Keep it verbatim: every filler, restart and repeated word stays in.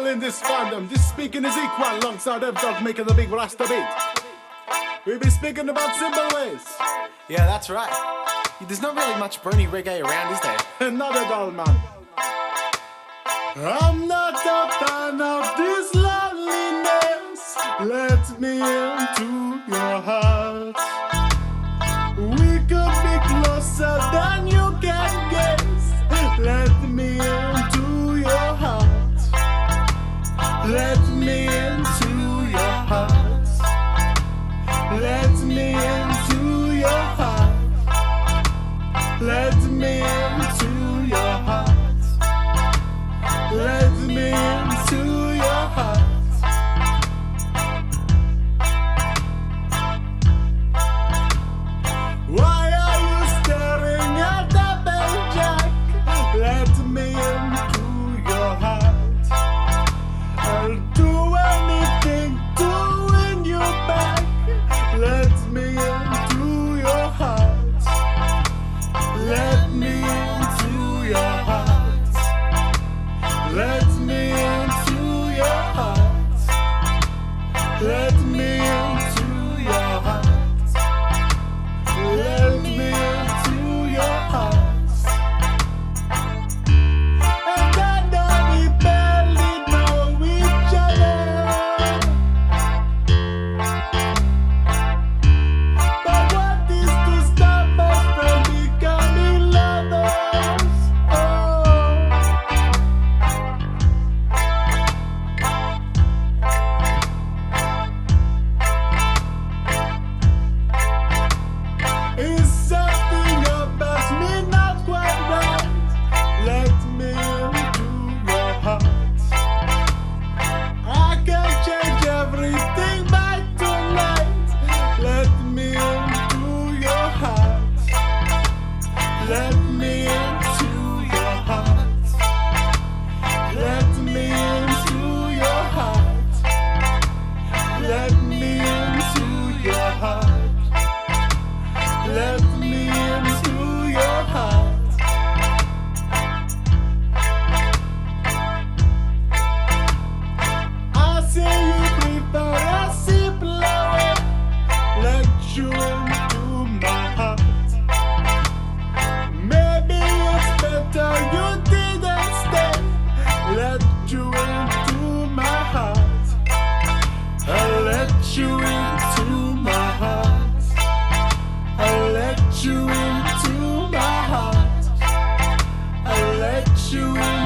in this fandom. This speaking is equal alongside F Dog making the big Rasta beat. We be speaking about simple ways. Yeah, that's right. There's not really much brony reggae around, is there? Not at all, man. I'm not a fan of this loneliness. Let me into your heart. We could be closer than you can guess. Let me into your heart. Let me into your heart. Let me into your heart. Let me into your heart. Let me into your heart. Why are you staring at the bell jack? Let me into your heart. I'll do anything to win you back. Let me into your heart. Let me into your heart. Let me into your heart. Let me into your heart. Let me into your heart. And I know we barely know each other, but what is to stop us from becoming lovers? Oh. Is something about me not quite right? Let me into your heart. I can change everything by tonight. Let me into your heart. Let me into your heart. Let me into your heart. Let me into your heart. Let me into your heart. I say you prefer a simpler way. Let you into my heart. Maybe it's better you didn't stay. Let you into my heart. I'll let you into my heart. I'll let you into my heart. I'll let you in.